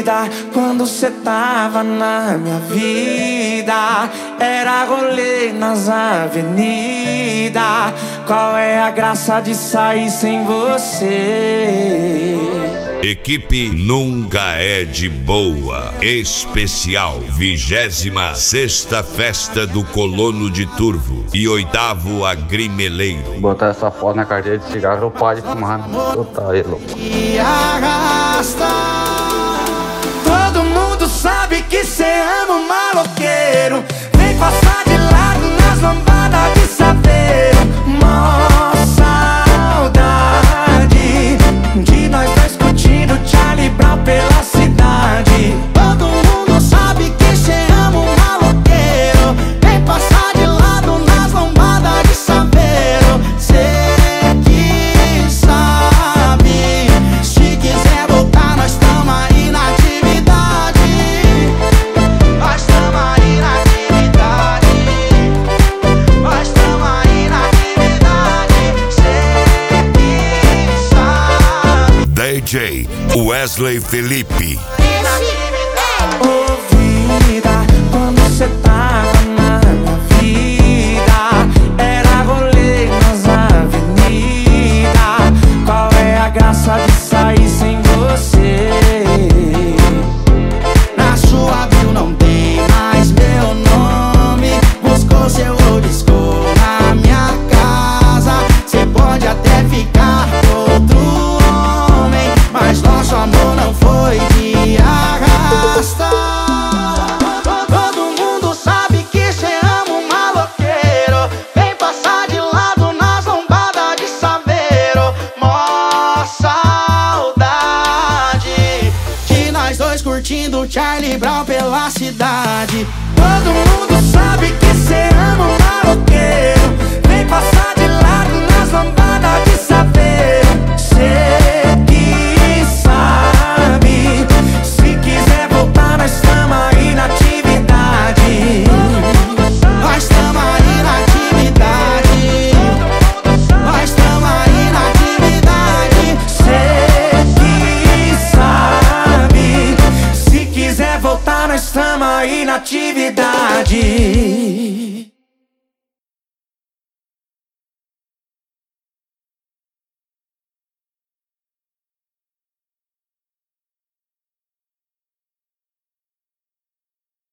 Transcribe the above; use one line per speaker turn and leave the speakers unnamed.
vida, quando cê tava na minha vida, era rolê nas avenidas. Qual é a graça de sair sem você?
Equipe Nunca É de Boa. Especial 26ª Festa do Colono de Turvo e 8º Agrimeleiro.
Botar essa foto na carteira de cigarro, eu paro de fumar. Botar aí, louco.
E arrasta. Todo mundo sabe que cê ama um maloqueiro. Vem passar de lado nas lambadas de saveiro. Mó saudade de nós dois curtindo Charlie Brown pela cidade. Todo mundo sabe que cê ama um maloqueiro. Vem passar de lado nas lambadas de saveiro. Cê que sabe, se quiser voltar nós tamo aí na atividade. Nós tamo aí na atividade. Nós tamo aí na atividade. Cê que sabe.
DJ Wesley Felipe.
Ô vida, quando cê tava na minha vida, era rolê nas avenidas. Qual é a graça de sair sem você? Na sua bio não tem mais meu nome. Buscou seu old school na minha casa. Cê pode até ficar com outro homem, mas nosso amor não foi de arrasta. Todo mundo sabe que cê ama um maloqueiro. Vem passar de lado nas lombadas de saveiro. Mó saudade de nós dois curtindo Charlie Brown pela cidade. Todo mundo sabe que cê ama um maloqueiro. Vem passar de lado nas lombadas de saveiro. Cê que sabe, se quiser voltar nós tamo aí na atividade. Nós tamo aí na atividade. Nós tamo aí na atividade. Cê que sabe, se quiser voltar nós tamo aí na atividade.